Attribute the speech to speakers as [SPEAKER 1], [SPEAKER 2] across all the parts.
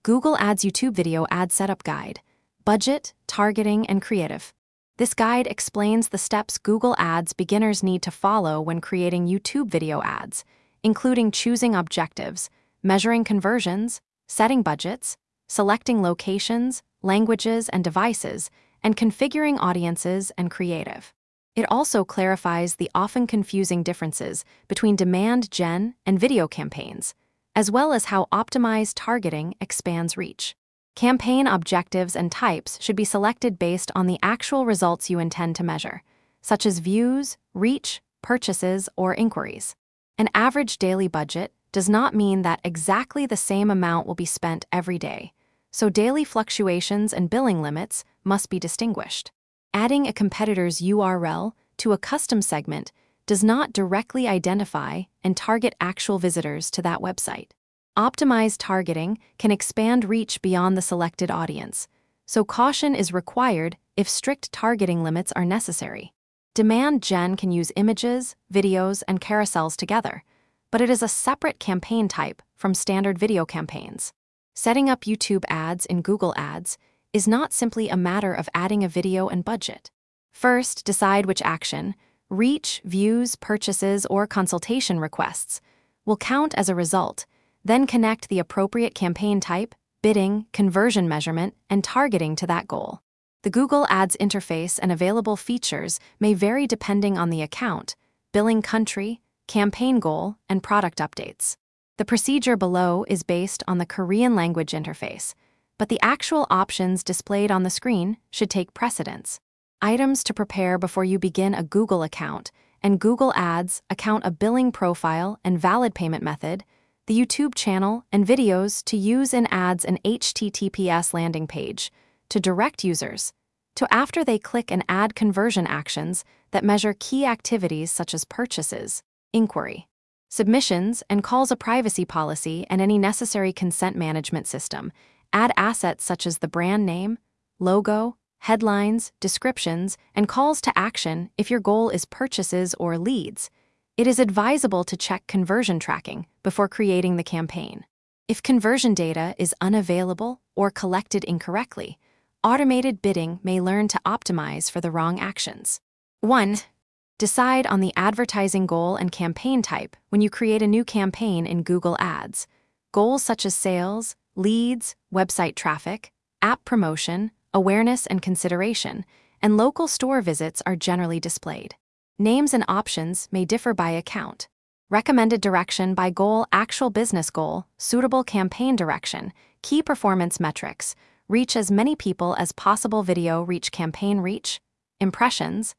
[SPEAKER 1] Google Ads YouTube Video Ad Setup Guide, Budget, Targeting, and Creative. This guide explains the steps Google Ads beginners need to follow when creating YouTube video ads, including choosing objectives, measuring conversions, setting budgets, selecting locations, languages, and devices, and configuring audiences and creative. It also clarifies the often confusing differences between demand gen and video campaigns, as well as how optimized targeting expands reach. Campaign objectives and types should be selected based on the actual results you intend to measure, such as views, reach, purchases, or inquiries. An average daily budget does not mean that exactly the same amount will be spent every day, so daily fluctuations and billing limits must be distinguished. Adding a competitor's URL to a custom segment does not directly identify and target actual visitors to that website. Optimized targeting can expand reach beyond the selected audience, so caution is required if strict targeting limits are necessary. Demand gen can use images, videos, and carousels together, but it is a separate campaign type from standard video campaigns. Setting up YouTube ads in Google Ads is not simply a matter of adding a video and budget. First, decide which action, reach, views, purchases, or consultation requests, will count as a result. Then connect the appropriate campaign type, bidding, conversion measurement, and targeting to that goal. The Google Ads interface and available features may vary depending on the account, billing country, campaign goal, and product updates. The procedure below is based on the Korean language interface, but the actual options displayed on the screen should take precedence. Items to prepare before you begin a Google account and Google Ads account: a billing profile and valid payment method, the YouTube channel and videos to use in ads, an HTTPS landing page to direct users to after they click and add conversion actions that measure key activities such as purchases, inquiry, submissions, and calls, a privacy policy and any necessary consent management system. Add assets such as the brand name, logo, headlines, descriptions, and calls to action if your goal is purchases or leads. It is advisable to check conversion tracking before creating the campaign. If conversion data is unavailable or collected incorrectly, automated bidding may learn to optimize for the wrong actions. 1. Decide on the advertising goal and campaign type when you create a new campaign in Google Ads. Goals such as sales, leads, website traffic, app promotion, awareness and consideration, and local store visits are generally displayed. Names and options may differ by account. Recommended direction by goal: actual business goal, suitable campaign direction, key performance metrics, reach as many people as possible, video reach, campaign reach, impressions,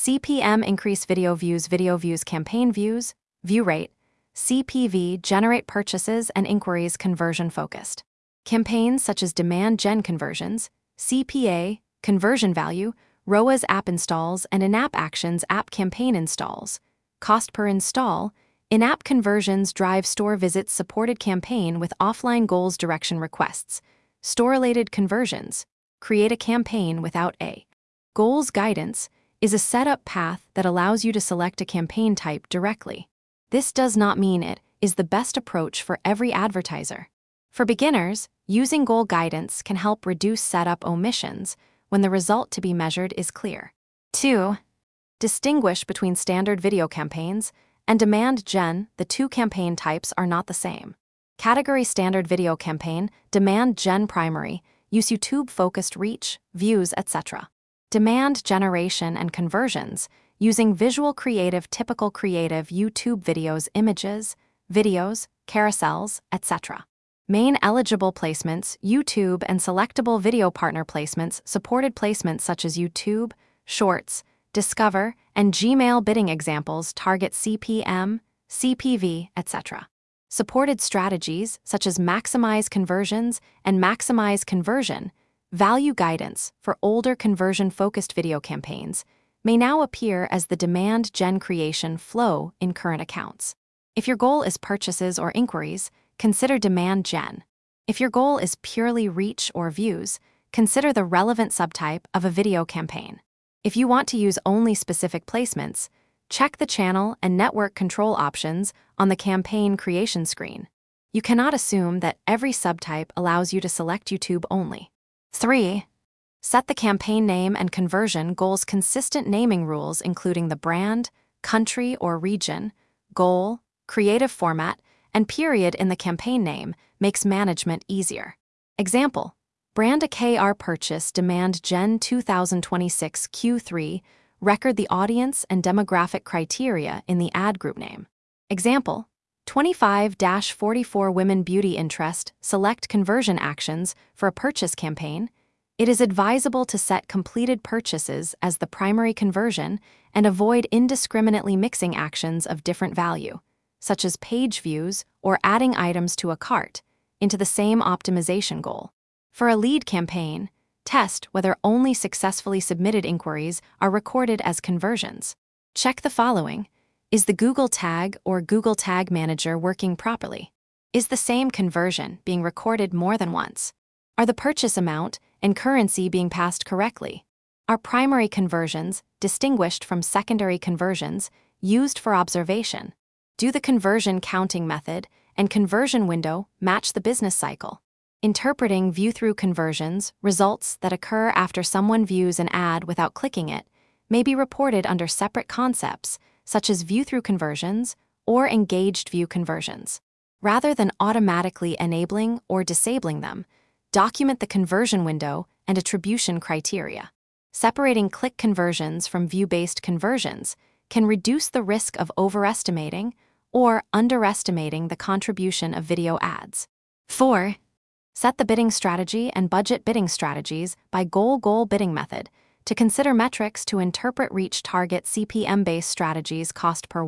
[SPEAKER 1] CPM increase, video views, campaign views, view rate, CPV generate purchases and inquiries, conversion focused. Campaigns such as demand gen conversions, CPA, conversion value, ROAS, app installs, and in-app actions, app campaign installs, cost per install, in-app conversions drive store visits, supported campaign with offline goals, direction requests, store-related conversions, create a campaign without a goals guidance is a setup path that allows you to select a campaign type directly. This does not mean it is the best approach for every advertiser. For beginners, using goal guidance can help reduce setup omissions when the result to be measured is clear. 2. Distinguish between standard video campaigns and demand gen. The two campaign types are not the same. Category: standard video campaign, demand gen primary, use YouTube-focused reach, views, etc. Demand generation and conversions, using visual creative, typical creative YouTube videos, images, videos, carousels, etc. Main eligible placements: YouTube and selectable video partner placements, supported placements such as YouTube, Shorts, Discover, and Gmail. Bidding examples: target CPM, CPV, etc. Supported strategies such as maximize conversions and maximize conversion value guidance for older conversion-focused video campaigns may now appear as the demand gen creation flow in current accounts. If your goal is purchases or inquiries, consider demand gen. If your goal is purely reach or views, consider the relevant subtype of a video campaign. If you want to use only specific placements, check the channel and network control options on the campaign creation screen. You cannot assume that every subtype allows you to select YouTube only. 3. Set the campaign name and conversion goals consistent naming rules including the brand, country or region, goal, creative format, and period in the campaign name makes management easier. Example: brand a KR purchase demand Gen 2026 Q3, record the audience and demographic criteria in the ad group name. Example: 25-44 women beauty interest, select conversion actions for a purchase campaign. It is advisable to set completed purchases as the primary conversion and avoid indiscriminately mixing actions of different value, such as page views or adding items to a cart, into the same optimization goal. For a lead campaign, test whether only successfully submitted inquiries are recorded as conversions. Check the following. Is the Google Tag or Google Tag Manager working properly? Is the same conversion being recorded more than once? Are the purchase amount and currency being passed correctly? Are primary conversions distinguished from secondary conversions used for observation? Do the conversion counting method and conversion window match the business cycle? Interpreting view-through conversions, results that occur after someone views an ad without clicking it, may be reported under separate concepts, such as view-through conversions or engaged view conversions. Rather than automatically enabling or disabling them, document the conversion window and attribution criteria. Separating click conversions from view-based conversions can reduce the risk of overestimating or underestimating the contribution of video ads. 4. Set the bidding strategy and budget bidding strategies by goal bidding method to consider metrics to interpret reach target CPM-based strategies cost per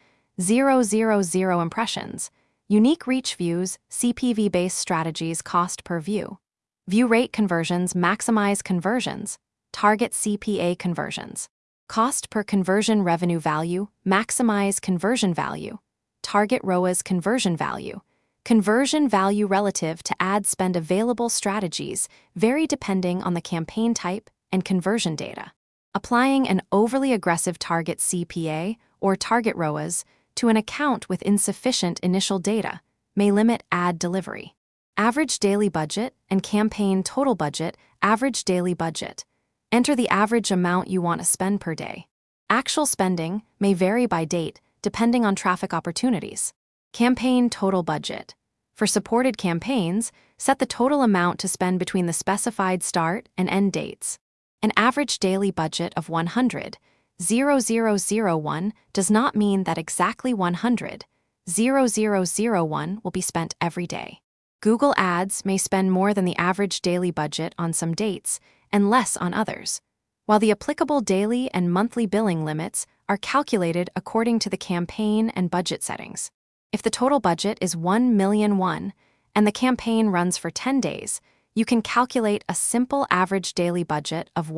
[SPEAKER 1] 1,000 impressions, unique reach views CPV-based strategies cost per view, view rate conversions maximize conversions, target CPA conversions, cost per conversion revenue value maximize conversion value, target ROAS conversion value relative to ad spend available strategies vary depending on the campaign type and conversion data. Applying an overly aggressive target CPA or target ROAS to an account with insufficient initial data may limit ad delivery. Average daily budget and campaign total budget. Average daily budget. Enter the average amount you want to spend per day. Actual spending may vary by date depending on traffic opportunities. Campaign total budget. For supported campaigns, set the total amount to spend between the specified start and end dates. An average daily budget of 100,001 does not mean that exactly 100,001 will be spent every day. Google Ads may spend more than the average daily budget on some dates and less on others, while the applicable daily and monthly billing limits are calculated according to the campaign and budget settings. If the total budget is 1,000,001 and the campaign runs for 10 days, you can calculate a simple average daily budget of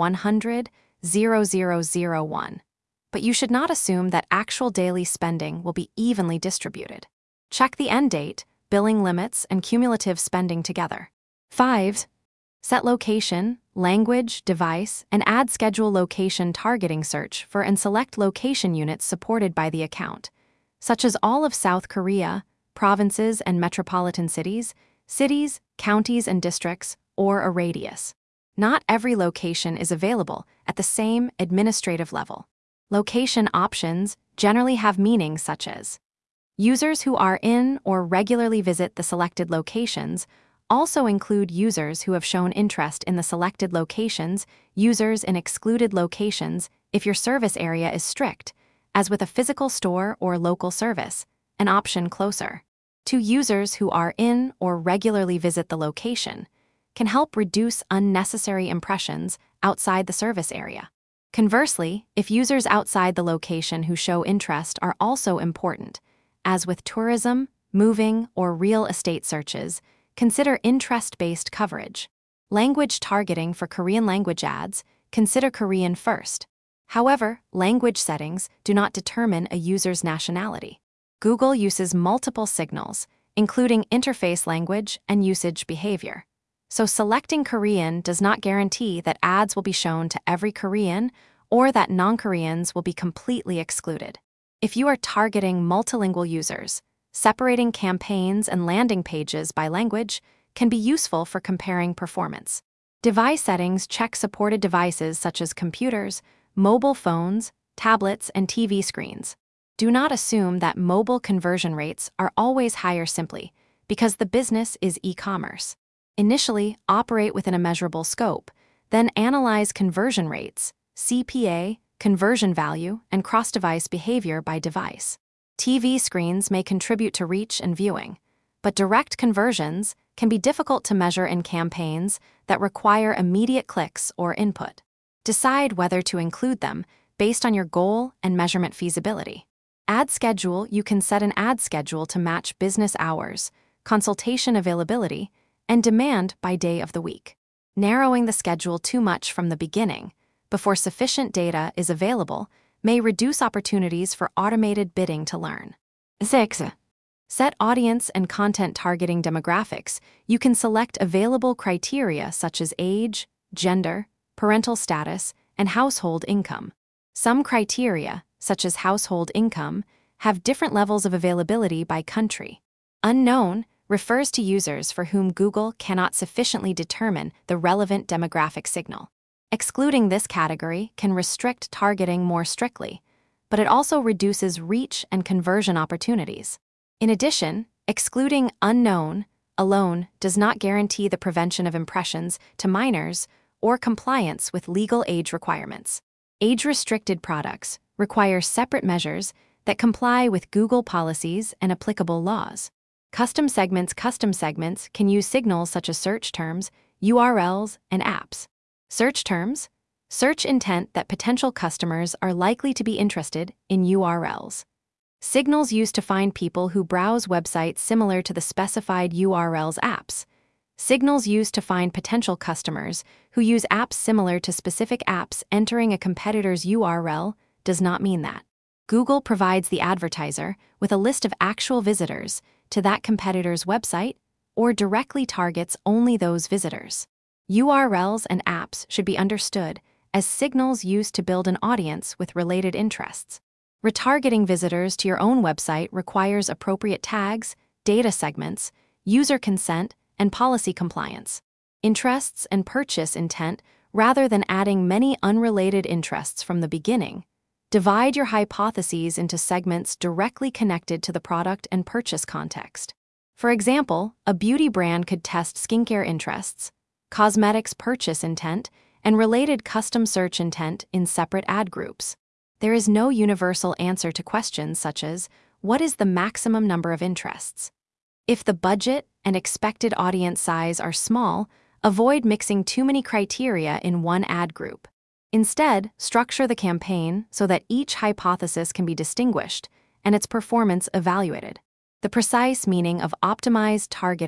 [SPEAKER 1] 100,001. But you should not assume that actual daily spending will be evenly distributed. Check the end date, billing limits, and cumulative spending together. 5. Set location, language, device, and ad schedule location targeting search for and select location units supported by the account, such as all of South Korea, provinces and metropolitan cities, counties and districts, or a radius. Not every location is available at the same administrative level. Location options generally have meanings such as users who are in or regularly visit the selected locations also include users who have shown interest in the selected locations, users in excluded locations if your service area is strict, as with a physical store or local service, an option closer to users who are in or regularly visit the location, can help reduce unnecessary impressions outside the service area. Conversely, if users outside the location who show interest are also important, as with tourism, moving, or real estate searches, consider interest-based coverage. Language targeting for Korean language ads, consider Korean first. However, language settings do not determine a user's nationality. Google uses multiple signals, including interface language and usage behavior. So selecting Korean does not guarantee that ads will be shown to every Korean or that non-Koreans will be completely excluded. If you are targeting multilingual users, separating campaigns and landing pages by language can be useful for comparing performance. Device settings check supported devices such as computers, mobile phones, tablets, and TV screens. Do not assume that mobile conversion rates are always higher simply because the business is e-commerce. Initially, operate within a measurable scope, then analyze conversion rates, CPA, conversion value, and cross-device behavior by device. TV screens may contribute to reach and viewing, but direct conversions can be difficult to measure in campaigns that require immediate clicks or input. Decide whether to include them based on your goal and measurement feasibility. Ad schedule: you can set an ad schedule to match business hours, consultation availability, and demand by day of the week. Narrowing the schedule too much from the beginning, before sufficient data is available, may reduce opportunities for automated bidding to learn. 6. Set audience and content targeting demographics. You can select available criteria such as age, gender, parental status, and household income. Some criteria, such as household income, have different levels of availability by country. Unknown refers to users for whom Google cannot sufficiently determine the relevant demographic signal. Excluding this category can restrict targeting more strictly, but it also reduces reach and conversion opportunities. In addition, excluding unknown alone does not guarantee the prevention of impressions to minors or compliance with legal age requirements. Age-restricted products require separate measures that comply with Google policies and applicable laws. Custom segments can use signals such as search terms, URLs, and apps. Search terms: search intent that potential customers are likely to be interested in URLs. Signals used to find people who browse websites similar to the specified URLs apps. Signals used to find potential customers who use apps similar to specific apps entering a competitor's URL does not mean that. Google provides the advertiser with a list of actual visitors to that competitor's website or directly targets only those visitors. URLs and apps should be understood as signals used to build an audience with related interests. Retargeting visitors to your own website requires appropriate tags, data segments, user consent, and policy compliance. Interests and purchase intent rather than adding many unrelated interests from the beginning. Divide your hypotheses into segments directly connected to the product and purchase context. For example, a beauty brand could test skincare interests, cosmetics purchase intent, and related custom search intent in separate ad groups. There is no universal answer to questions such as, what is the maximum number of interests? If the budget and expected audience size are small, avoid mixing too many criteria in one ad group. Instead, structure the campaign so that each hypothesis can be distinguished and its performance evaluated. The precise meaning of optimized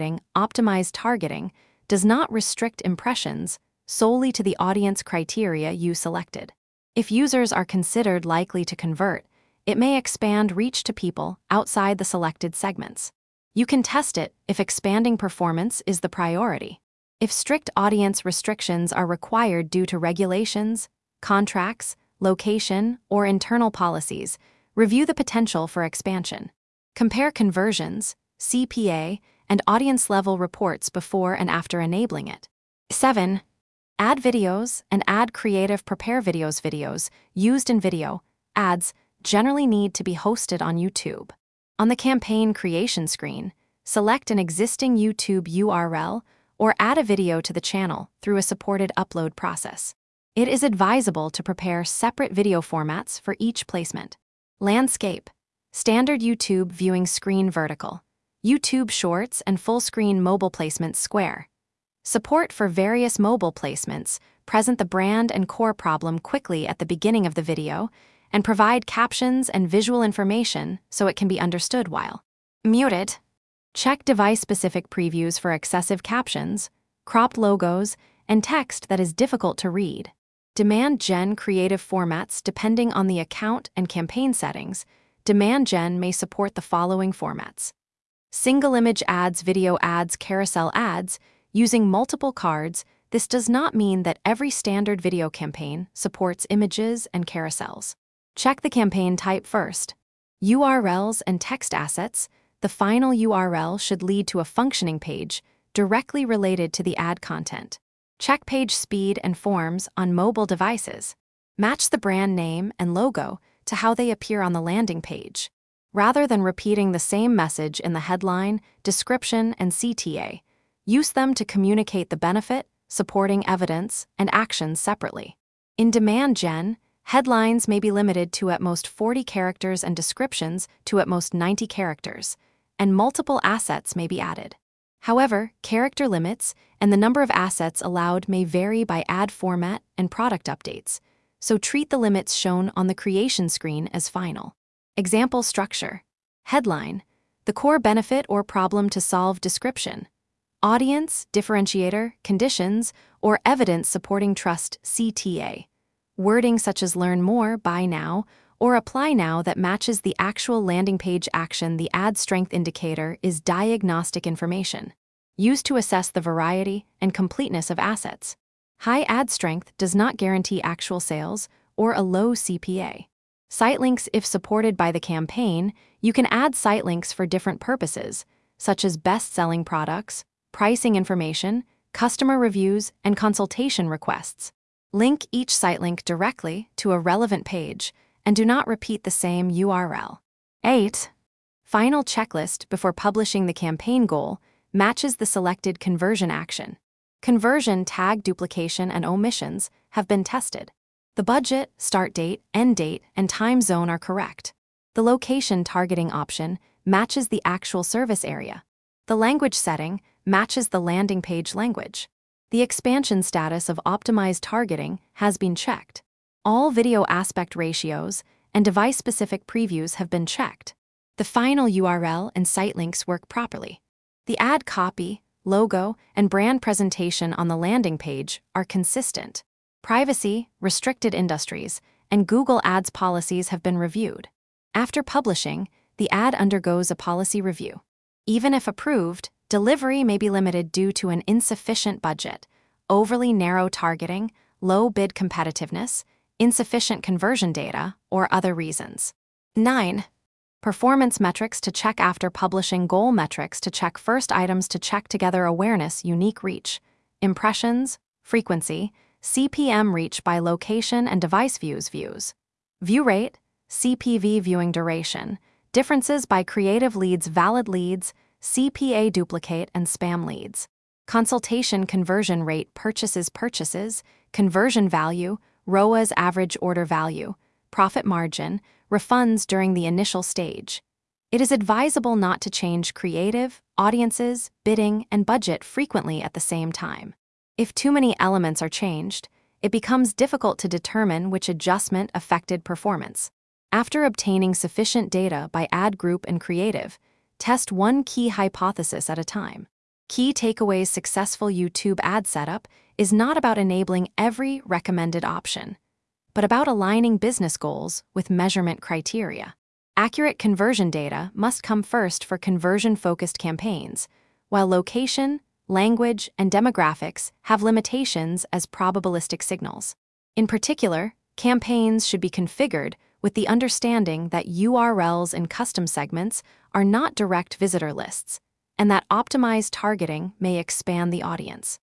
[SPEAKER 1] targeting does not restrict impressions solely to the audience criteria you selected. If users are considered likely to convert, it may expand reach to people outside the selected segments. You can test it if expanding performance is the priority. If strict audience restrictions are required due to regulations, contracts, location, or internal policies, review the potential for expansion. Compare conversions, CPA, and audience-level reports before and after enabling it. 7. Ad videos and ad creative. Prepare videos used in video ads generally need to be hosted on YouTube. On the campaign creation screen, select an existing YouTube URL or add a video to the channel through a supported upload process. It is advisable to prepare separate video formats for each placement. Landscape: standard YouTube viewing screen vertical, YouTube Shorts and full-screen mobile placements square. Support for various mobile placements present the brand and core problem quickly at the beginning of the video and provide captions and visual information so it can be understood while muted. Check device-specific previews for excessive captions, cropped logos, and text that is difficult to read. Demand gen creative formats. Depending on the account and campaign settings, demand gen may support the following formats: single image ads, video ads, carousel ads. Using multiple cards, this does not mean that every standard video campaign supports images and carousels. Check the campaign type first. URLs and text assets. The final URL should lead to a functioning page directly related to the ad content. Check page speed and forms on mobile devices. Match the brand name and logo to how they appear on the landing page. Rather than repeating the same message in the headline, description, and CTA, use them to communicate the benefit, supporting evidence, and actions separately. In demand gen, headlines may be limited to at most 40 characters and descriptions to at most 90 characters, and multiple assets may be added. However, character limits and the number of assets allowed may vary by ad format and product updates, so treat the limits shown on the creation screen as final. Example structure. Headline: the core benefit or problem to solve. Description: audience, differentiator, conditions, or evidence supporting trust. CTA: wording such as learn more, buy now, or apply now that matches the actual landing page action. The ad strength indicator is diagnostic information, used to assess the variety and completeness of assets. High ad strength does not guarantee actual sales or a low CPA. Site links: if supported by the campaign, you can add site links for different purposes, such as best-selling products, pricing information, customer reviews, and consultation requests. Link each site link directly to a relevant page, and do not repeat the same URL. 8. Final checklist before publishing. The campaign goal matches the selected conversion action. Conversion, tag duplication, and omissions have been tested. The budget, start date, end date, and time zone are correct. The location targeting option matches the actual service area. The language setting matches the landing page language. The expansion status of optimized targeting has been checked. All video aspect ratios and device-specific previews have been checked. The final URL and site links work properly. The ad copy, logo, and brand presentation on the landing page are consistent. Privacy, restricted industries, and Google Ads policies have been reviewed. After publishing, the ad undergoes a policy review. Even if approved, delivery may be limited due to an insufficient budget, overly narrow targeting, low bid competitiveness, insufficient conversion data, or other reasons. 9. Performance metrics to check after publishing. Goal metrics to check. First items to check together: awareness, unique reach, impressions, frequency, CPM, reach by location and device, views, view rate, CPV, viewing duration, differences by creative leads, valid leads, CPA, duplicate and spam leads, consultation, conversion rate, purchases, conversion value, ROAS, average order value, profit margin, refunds during the initial stage. It is advisable not to change creative, audiences, bidding, and budget frequently at the same time. If too many elements are changed, it becomes difficult to determine which adjustment affected performance. After obtaining sufficient data by ad group and creative, test one key hypothesis at a time. Key takeaways: successful YouTube ad setup is not about enabling every recommended option, but about aligning business goals with measurement criteria. Accurate conversion data must come first for conversion-focused campaigns, while location, language, and demographics have limitations as probabilistic signals. In particular, campaigns should be configured with the understanding that URLs in custom segments are not direct visitor lists, and that optimized targeting may expand the audience.